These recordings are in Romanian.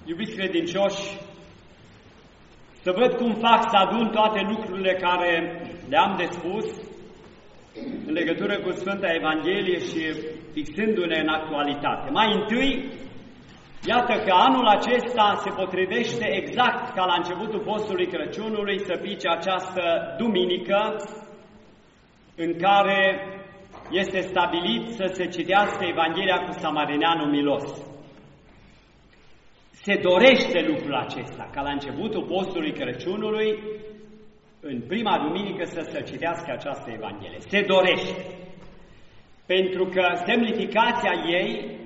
Iubiți credincioși, să văd cum fac să adun toate lucrurile care le-am de spus în legătură cu Sfânta Evanghelie și fixându-ne în actualitate. Mai întâi, iată că anul acesta se potrivește exact ca la începutul postului Crăciunului să pice această duminică în care este stabilit să se citească Evanghelia cu samarineanul milos. Se dorește lucrul acesta, ca la începutul postului Crăciunului, în prima duminică să se citească această Evanghelie. Se dorește, pentru că semnificația ei,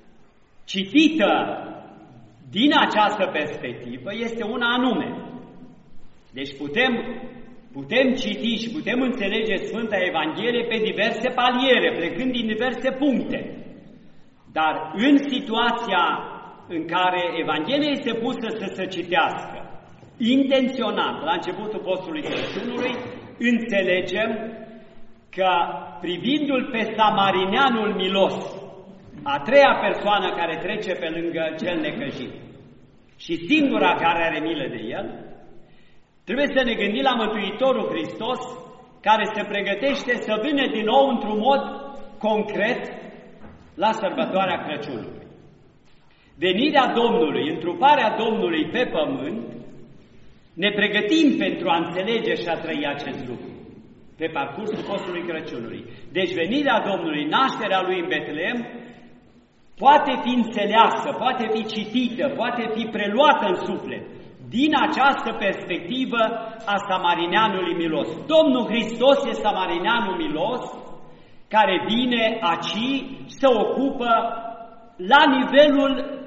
citită din această perspectivă, este una anume. Deci putem citi și putem înțelege Sfânta Evanghelie pe diverse paliere, plecând din diverse puncte. Dar în situația în care Evanghelia este pusă să se citească, intenționat, la începutul postului Crăciunului, înțelegem că, privindu-l pe samarineanul milos, a treia persoană care trece pe lângă cel necăjit și singura care are milă de el, trebuie să ne gândim la Mântuitorul Hristos, care se pregătește să vină din nou într-un mod concret la sărbătoarea Crăciunului. Venirea Domnului, întruparea Domnului pe pământ, ne pregătim pentru a înțelege și a trăi acest lucru pe parcursul postului Crăciunului. Deci venirea Domnului, nașterea Lui în Betleem, poate fi înțeleasă, poate fi citită, poate fi preluată în suflet din această perspectivă a samarineanului milos. Domnul Hristos e samarineanul milos care vine aici să ocupă la nivelul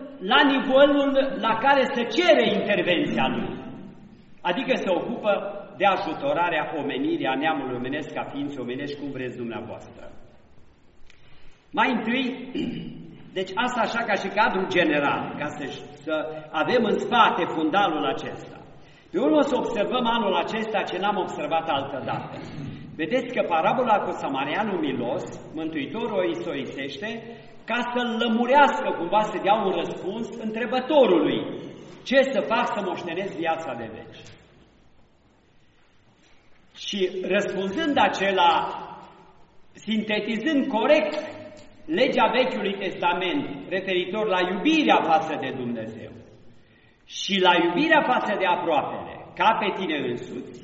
la care se cere intervenția Lui. Adică se ocupă de ajutorarea omenirii, a neamului omenesc, ca ființe omenești, cum vreți dumneavoastră. Mai întâi, deci asta așa ca și cadru general, ca să avem în spate fundalul acesta. Pe urmă o să observăm anul acesta ce n-am observat altă dată. Vedeți că parabola cu samarineanul milos, Mântuitorul o istorisește ca să-l lămurească, cumva să dea un răspuns întrebătorului. Ce să fac să moștenesc viața de veci? Și răspunzând acela, sintetizând corect legea Vechiului Testament referitor la iubirea față de Dumnezeu și la iubirea față de aproapele, ca pe tine însuți,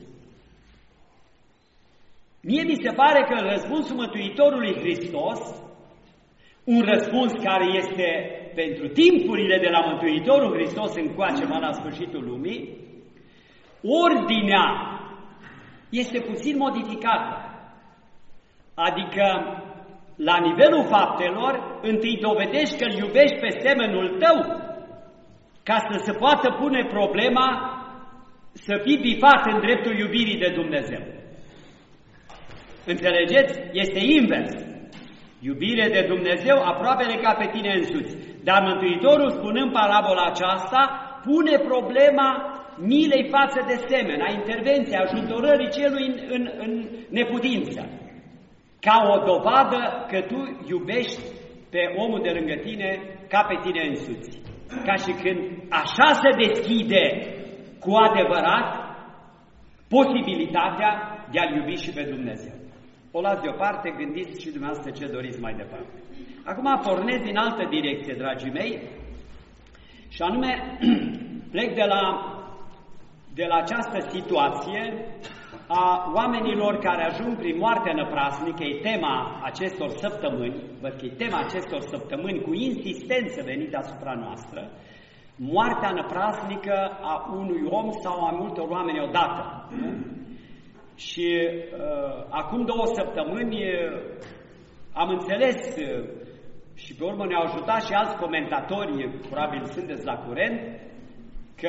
mie mi se pare că răspunsul Mântuitorului Hristos, un răspuns care este pentru timpurile de la Mântuitorul Hristos încoace până la sfârșitul lumii, ordinea este puțin modificată. Adică, la nivelul faptelor, întâi dovedești că îl iubești pe semenul tău, ca să se poată pune problema să fii bifat în dreptul iubirii de Dumnezeu. Înțelegeți? Este invers. Iubire de Dumnezeu, aproapele ca pe tine însuți. Dar Mântuitorul, spunând parabola aceasta, pune problema milei față de semen, a intervenției, ajutorării celui în neputință, ca o dovadă că tu iubești pe omul de lângă tine ca pe tine însuți. Ca și când așa se deschide cu adevărat posibilitatea de a-L iubi și pe Dumnezeu. O las deoparte, gândiți și dumneavoastră ce doriți mai departe. Acum pornesc din altă direcție, dragii mei, și anume plec de la această situație a oamenilor care ajung prin moartea năprasnică, e tema acestor săptămâni, văd că e tema acestor săptămâni cu insistență venită asupra noastră, moartea năprasnică a unui om sau a multor oameni odată. Și acum 2 săptămâni am înțeles și pe urmă ne-au ajutat și alți comentatori, probabil sunteți la curent, că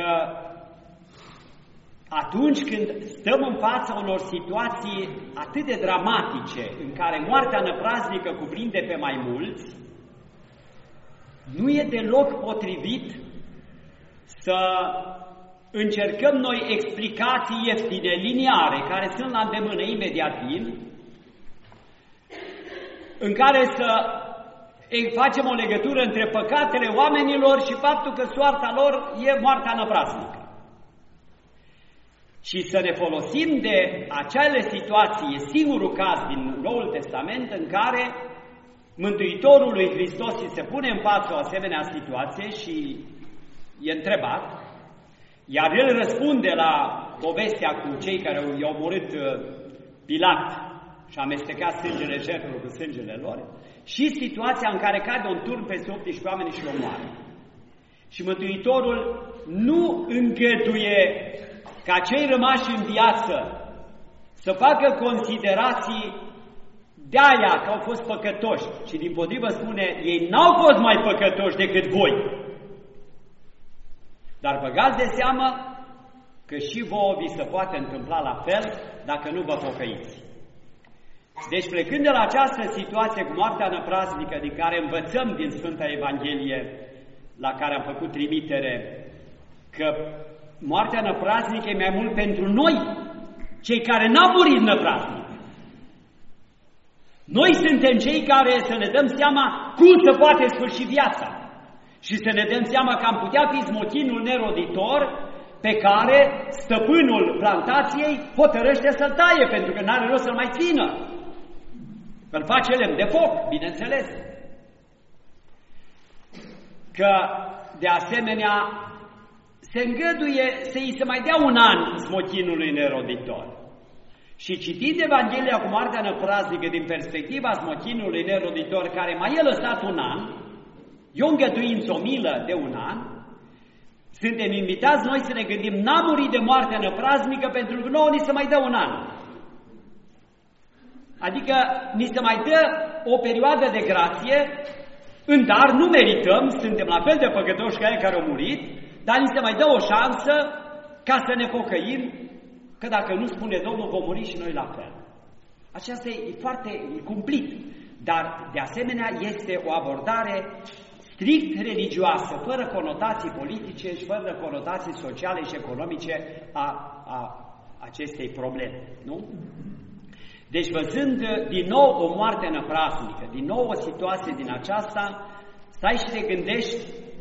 atunci când stăm în fața unor situații atât de dramatice, în care moartea năpraznică cuprinde pe mai mulți, nu e deloc potrivit să încercăm noi explicații ieftine, liniare, care sunt la îndemână, imediat vin, în care să facem o legătură între păcatele oamenilor și faptul că soarta lor e moartea năprasnică. Și să ne folosim de acele situații, e singurul caz din Noul Testament în care Mântuitorul lui Hristos se pune în față o asemenea situație și e întrebat, iar el răspunde la povestea cu cei care i-au omorât Pilat și amestecat sângele jertfelor cu sângele lor, și situația în care cade un turn peste 18 oameni și o moare. Și Mântuitorul nu îngăduie ca cei rămași în viață să facă considerații de aia că au fost păcătoși, și dimpotrivă spune, ei n-au fost mai păcătoși decât voi. Dar băgați de seamă că și vouă vi se poate întâmpla la fel dacă nu vă pocăiți. Deci plecând de la această situație cu moartea năprasnică, din care învățăm din Sfânta Evanghelie, la care am făcut trimitere, că moartea năprasnică e mai mult pentru noi, cei care n-au murit năprasnic. Noi suntem cei care să ne dăm seama cum se poate sfârși viața și să ne dăm seama că am putea fi smotinul neroditor pe care stăpânul plantației hotărăște să-l taie, pentru că n-are rost să-l mai țină. Îl face lemn de foc, bineînțeles. Că, de asemenea, se îngăduie să îi se mai dea un an smotinului neroditor. Și citind Evanghelia cu moartea năpraznică din perspectiva smotinului neroditor, care mai e lăsat un an, e o îngăduință, o milă de un an, suntem invitați noi să ne gândim, n-am murit de moartea năpraznică pentru că nouă ni se mai dă un an. Adică ni se mai dă o perioadă de grație, în dar nu merităm, suntem la fel de păcătoși ca ei care au murit, dar ni se mai dă o șansă ca să ne pocăim, că dacă nu spune Domnul, vom muri și noi la fel. Aceasta e foarte cumplit, dar de asemenea este o abordare strict religioasă, fără conotații politice și fără conotații sociale și economice a acestei probleme, nu? Deci văzând din nou o moarte năprasnică, din nou o situație din aceasta, stai și te gândești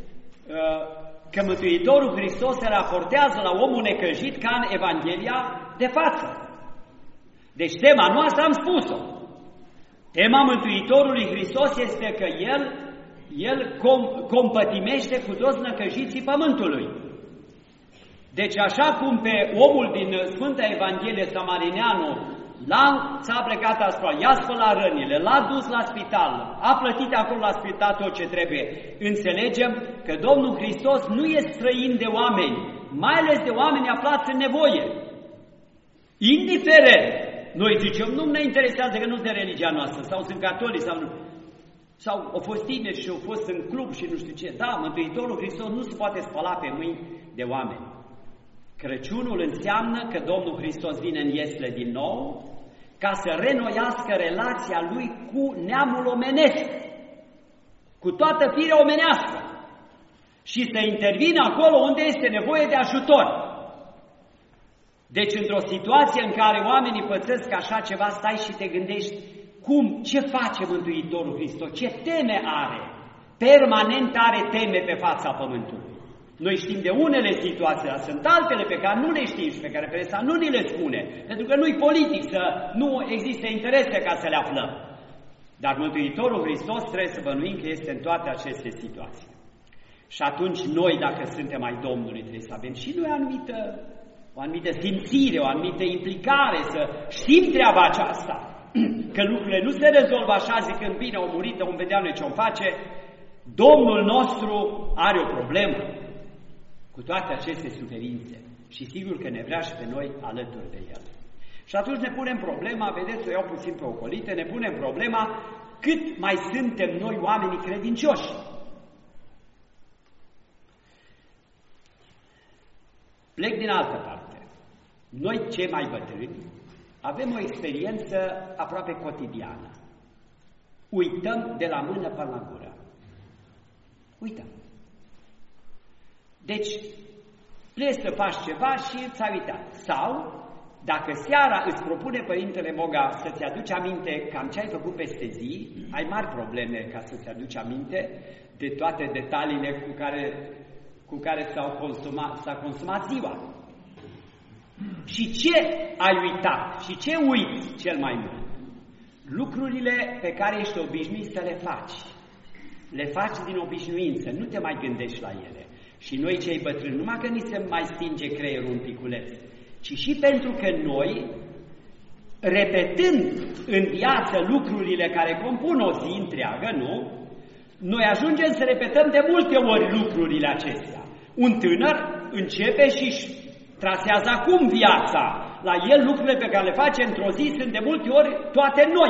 că Mântuitorul Hristos se raportează la omul necăjit ca în Evanghelia de față. Deci tema noastră am spus-o. Tema Mântuitorului Hristos este că El compătimește cu toți năcăjiții pământului. Deci așa cum pe omul din Sfânta Evanghelie Samarineanu s-a plecat asupra, i-a spălat rănile, l-a dus la spital, a plătit acolo la spital tot ce trebuie. Înțelegem că Domnul Hristos nu e străin de oameni, mai ales de oameni aflați în nevoie. Indiferent, noi zicem, nu ne interesează că nu de religia noastră, sau sunt catolici, sau au fost tineri și au fost în club și nu știu ce. Da, Mântuitorul Hristos nu se poate spăla pe mâini de oameni. Crăciunul înseamnă că Domnul Hristos vine în Iesle din nou ca să renoiască relația Lui cu neamul omenesc, cu toată firea omenească și să intervină acolo unde este nevoie de ajutor. Deci într-o situație în care oamenii pățesc așa ceva, stai și te gândești ce face Mântuitorul Hristos, ce teme are, permanent are teme pe fața pământului. Noi știm de unele situații, dar sunt altele pe care nu le știm și pe care presa nu ni le spune, pentru că nu-i politic, nu există interese ca să le aflăm. Dar Mântuitorul Hristos trebuie să bănuim că este în toate aceste situații. Și atunci noi, dacă suntem ai Domnului, trebuie să avem și noi o anumită simțire, o anumită implicare, să știm treaba aceasta, că lucrurile nu se rezolvă așa zicând, bine, au murit, vom vedea noi ce-o face. Domnul nostru are o problemă cu toate aceste suferințe și sigur că ne vrea și pe noi alături de El. Și atunci ne punem problema, vedeți, o iau puțin pe ocolite, ne punem problema cât mai suntem noi oamenii credincioși. Plec din altă parte. Noi, cei mai bătrâni, avem o experiență aproape cotidiană. Uităm de la mână până la gură. Uităm. Deci, pleci să faci ceva și ți-ai uitat. Sau, Dacă seara îți propune Părintele Moga să-ți aduci aminte cam ce ai făcut peste zi, ai mari probleme ca să-ți aduci aminte de toate detaliile cu care s-a consumat ziua. Și ce ai uitat? Și ce uiți cel mai mult? Lucrurile pe care ești obișnuit să le faci. Le faci din obișnuință, nu te mai gândești la ele. Și noi cei bătrâni, numai că ni se mai stinge creierul un piculeț, ci și pentru că noi, repetând în viață lucrurile care compun o zi întreagă, nu? Noi ajungem să repetăm de multe ori lucrurile acestea. Un tânăr începe și trasează acum viața. La el lucrurile pe care le face într-o zi sunt de multe ori toate noi.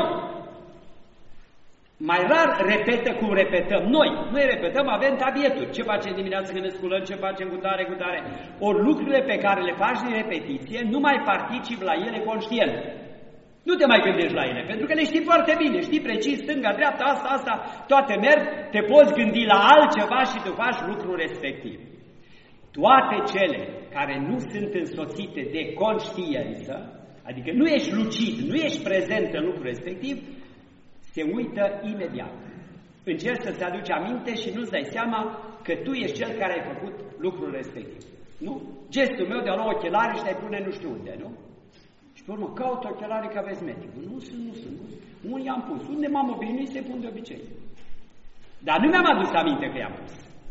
Mai rar repetă cum repetăm noi. Noi repetăm, avem tabieturi. Ce facem dimineața când ne sculăm, ce facem cu tare. Ori lucrurile pe care le faci din repetiție, nu mai participi la ele conștient. Nu te mai gândești la ele, pentru că le știi foarte bine. Știi precis, stânga, dreapta, asta, toate merg, te poți gândi la altceva și tu faci lucrul respectiv. Toate cele care nu sunt însoțite de conștiință, adică nu ești lucid, nu ești prezent în lucrul respectiv, se uită imediat. Încerci să-ți aduci aminte și nu-ți dai seama că tu ești cel care ai făcut lucrul respectiv. Nu? Gestul meu de a lua ochelari și de a-i pune nu știu unde, nu? Și pe urmă, caut ochelarii că aveți medicul. Nu sunt. Unde i-am pus? Unde m-am obișnuit să-i pun de obicei? Dar nu mi-am adus aminte că i-am pus.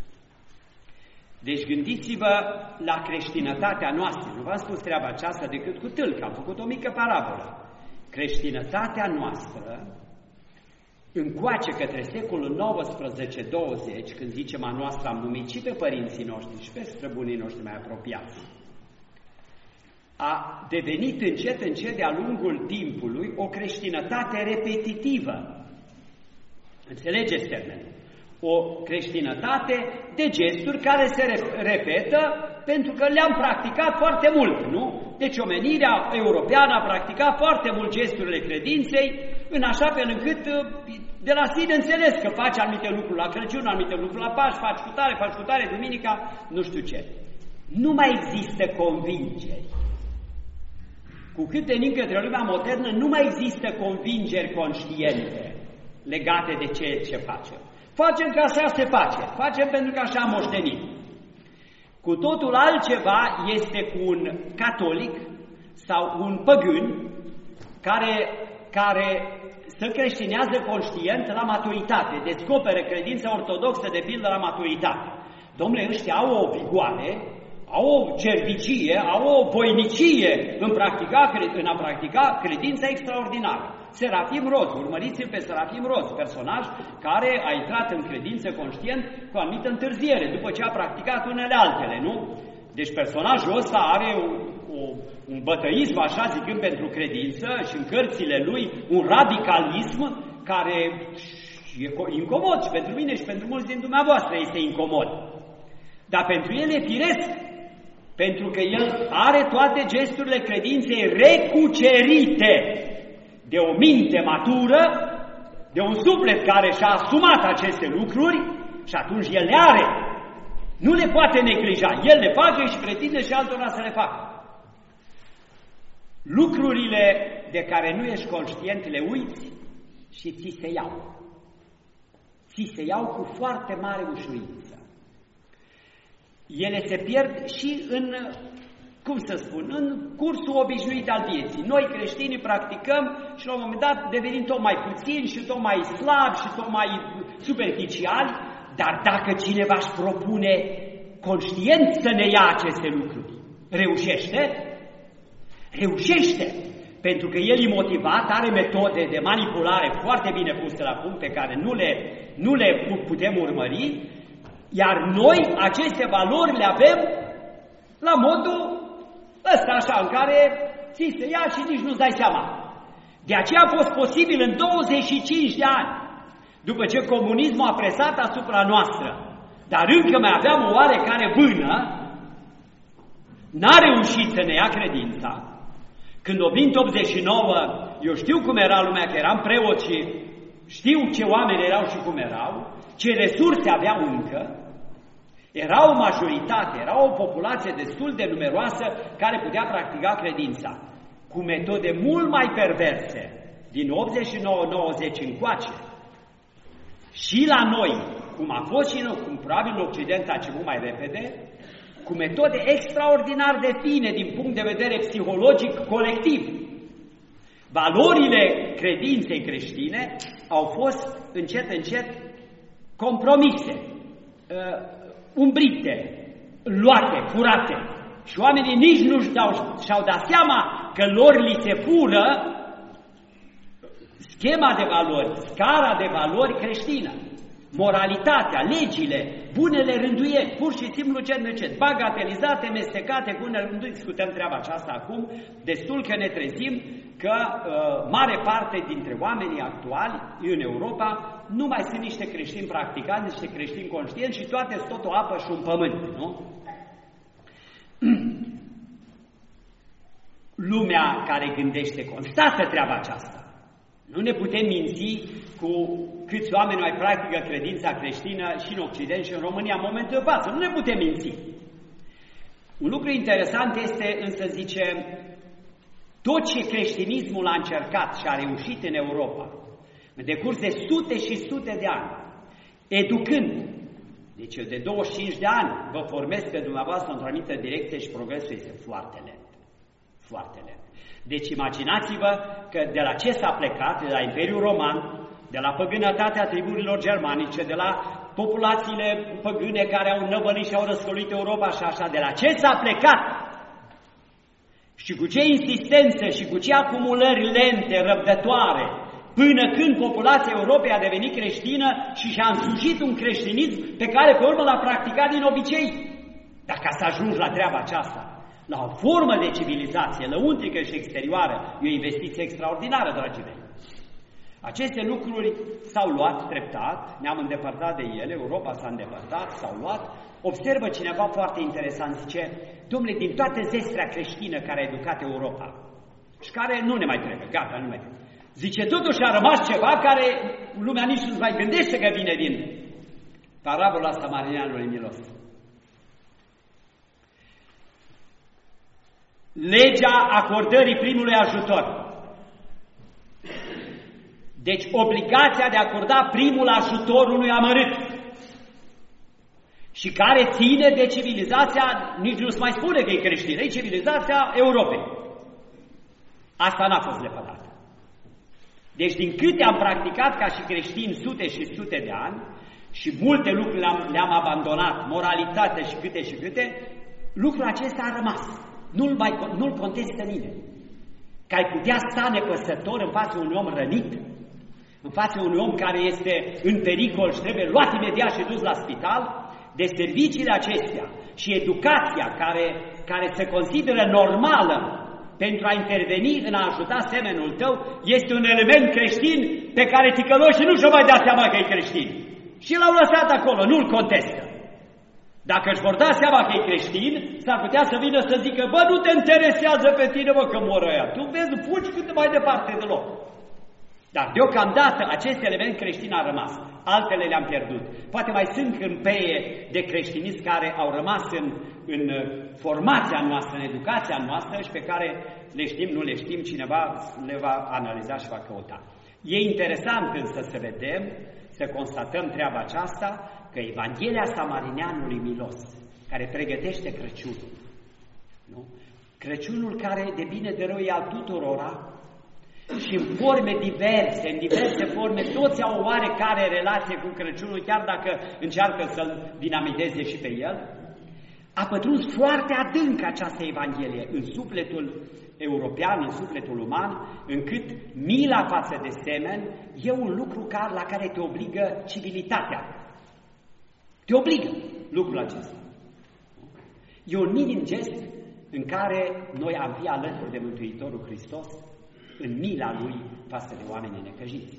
Deci gândiți-vă la creștinătatea noastră. Nu v-am spus treaba aceasta decât cu tâlc, am făcut o mică parabolă. Creștinătatea noastră, încoace către secolul XIX-20, când zicem a noastră, am numit și pe părinții noștri și pe străbunii noștri mai apropiați, a devenit încet de-a lungul timpului o creștinătate repetitivă. Înțelegeți termenul? O creștinătate de gesturi care se repetă pentru că le-am practicat foarte mult, nu? Deci omenirea europeană a practicat foarte mult gesturile credinței, în așa fel încât de la sine înțeles că faci anumite lucruri la Crăciun, anumite lucruri la Paști, faci cu tare, duminica, nu știu ce. Nu mai există convingeri. Cu cât venim către lumea modernă, nu mai există convingeri conștiente legate de ceea ce facem. Facem că așa se face, facem pentru că așa am moștenit. Cu totul altceva este cu un catolic sau un păgân care se creștinează conștient la maturitate, descoperă credința ortodoxă de pildă la maturitate. Dom'le, ăștia au o vigoare, au o cervicie, au o voinicie în a practica credința extraordinară. Serafim Roz, urmăriți-l pe Serafim Roz, personaj care a intrat în credință conștient cu anumită întârziere, după ce a practicat unele altele, nu? Deci personajul ăsta are un bătăism, așa zicând, pentru credință și în cărțile lui un radicalism care e incomod și pentru mine și pentru mulți din dumneavoastră este incomod. Dar pentru el e firesc, pentru că el are toate gesturile credinței recucerite de o minte matură, de un suflet care și-a asumat aceste lucruri și atunci el le are. Nu le poate neglija. El le face și pretinde și altora să le facă. Lucrurile de care nu ești conștient le uiți și ți se iau. Ți se iau cu foarte mare ușurință. Ele se pierd și în cursul obișnuit al vieții. Noi creștinii practicăm și la un moment dat devenim tot mai puțini și tot mai slabi și tot mai superficiali, dar dacă cineva își propune conștient să ne ia aceste lucruri, reușește? Reușește! Pentru că el e motivat, are metode de manipulare foarte bine puse la punct, pe care nu le putem urmări, iar noi aceste valori le avem la modul ăsta așa, în care ți se ia și nici nu-ți dai seama. De aceea a fost posibil în 25 de ani, după ce comunismul a presat asupra noastră, dar încă mai aveam o oarecare vână, n-a reușit să ne ia credința. Când o vint 89, eu știu cum era lumea, că eram preot și știu ce oameni erau și cum erau, ce resurse aveau încă. Era o majoritate, era o populație destul de numeroasă care putea practica credința. cu metode mult mai perverse, din 89-90 încoace, și la noi, cum a fost și cum probabil în Occident a început mai repede, cu metode extraordinar de fine din punct de vedere psihologic colectiv. Valorile credinței creștine au fost încet, încet compromise, umbrite, luate, furate. Și oamenii nici nu și-au dat seama că lor li se fură schema de valori, scara de valori creștină. Moralitatea, legile, bunele rânduieli, pur și simplu încet, bagatelizate, mestecate cu unele rânduieli. Discutăm treaba aceasta acum, destul că ne trezim că mare parte dintre oamenii actuali în Europa nu mai sunt niște creștini practicanți, niște creștini conștienți și toate sunt tot o apă și un pământ, nu? Lumea care gândește constată treaba aceasta. Nu ne putem minți cu câți oameni mai practică credința creștină și în Occident și în România în momentul de față. Nu ne putem minți. Un lucru interesant este, însă, zice, tot ce creștinismul a încercat și a reușit în Europa, în decurs de sute și sute de ani, educând, deci eu de 25 de ani vă formez pe dumneavoastră într-o anumită direcție și progresul este foarte lent. Foarte lent. Deci imaginați-vă că de la ce s-a plecat, de la Imperiul Roman, de la păgânătatea triburilor germanice, de la populațiile păgâne care au năvălit și au răscăluit Europa și așa, de la ce s-a plecat și cu ce insistență și cu ce acumulări lente, răbdătoare, până când populația Europei a devenit creștină și și-a însușit un creștinism pe care pe urmă l-a practicat din obicei. Dacă să ajungi la treaba aceasta, la o formă de civilizație lăuntrică și exterioară, e o investiție extraordinară, dragii mei. Aceste lucruri s-au luat treptat, ne-am îndepărtat de ele, Europa s-a îndepărtat, s-au luat. Observă cineva foarte interesant, zice, domnule, din toată zestrea creștină care a educat Europa și care nu ne mai trebuie, gata, nu mai trebuie. Zice, totuși a rămas ceva care lumea nici nu mai gândește că vine din parabola Samarinianului milos. Legea acordării primului ajutor. Deci obligația de a acorda primul ajutor unui amărât și care ține de civilizația, nici nu se mai spune că e creștină, e civilizația Europei. Asta n-a fost lepădată. Deci din câte am practicat ca și creștini sute și sute de ani și multe lucruri le-am abandonat, moralitate și câte, lucrul acesta a rămas. Nu-l contestă nimeni. Că ai putea sta nepăsător în fața unui om rănit, în fața unui om care este în pericol și trebuie luat imediat și dus la spital, de serviciile acestea și educația care se consideră normală pentru a interveni în a ajuta semenul tău, este un element creștin pe care ticăloșii nu și-o mai dat seama că e creștin. Și l-au lăsat acolo, nu-l contestă. Dacă își vor da seama că e creștin, s-ar putea să vină să zică, bă, nu te interesează pe tine, bă, că mor ăia. Tu vezi, fugi cât mai departe de loc. Dar deocamdată acest element creștin a rămas. Altele le-am pierdut. Poate mai sunt câmpeie de creștinism care au rămas în formația noastră, în educația noastră și pe care le știm, nu le știm, cineva le va analiza și va căuta. E interesant însă să vedem, să constatăm treaba aceasta, că Evanghelia Samarineanului milos, care pregătește Crăciunul, nu? Crăciunul care de bine de rău e al tuturora și în forme diverse, în diverse forme, toți au o oarecare relație cu Crăciunul, chiar dacă încearcă să-l dinamiteze și pe el, a pătruns foarte adânc această Evanghelie în sufletul european, în sufletul uman, încât mila față de semen e un lucru la care te obligă civilitatea. Te obligă lucrul acesta. E un minim gest în care noi am fi alături de Mântuitorul Hristos în mila Lui față de oamenii necăjiți.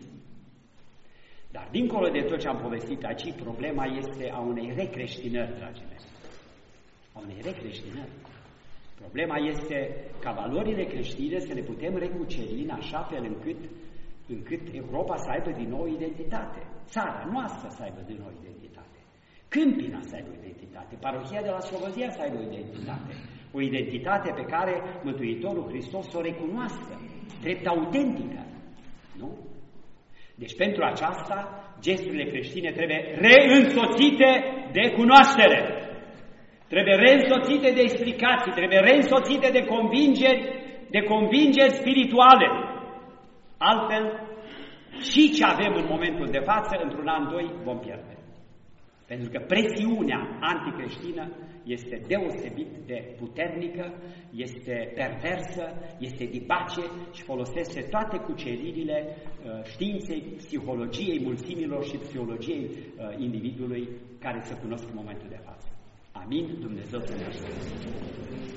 Dar dincolo de tot ce am povestit aici, problema este a unei recreștinări, dragii mei. A unei recreștinări. Problema este ca valorile creștine să le putem recuceri în așa fel încât Europa să aibă din nou identitate. Țara noastră să aibă din nou identitate. Câmpina să aibă identitate, parohia de la Slobozia să aibă identitate, o identitate pe care Mântuitorul Hristos o recunoaște, drept autentică. Nu? Deci pentru aceasta, gesturile creștine trebuie reînsoțite de cunoaștere. Trebuie reînsoțite de explicații, trebuie reînsoțite de convingeri spirituale. Altfel, și ce avem în momentul de față, într-un an, doi, vom pierde. Pentru că presiunea anticreștină este deosebit de puternică, este perversă, este dibace și folosește toate cuceririle științei, psihologiei mulțimilor și psihologiei individului care se cunosc în momentul de față. Amin? Dumnezeu să ne ajute!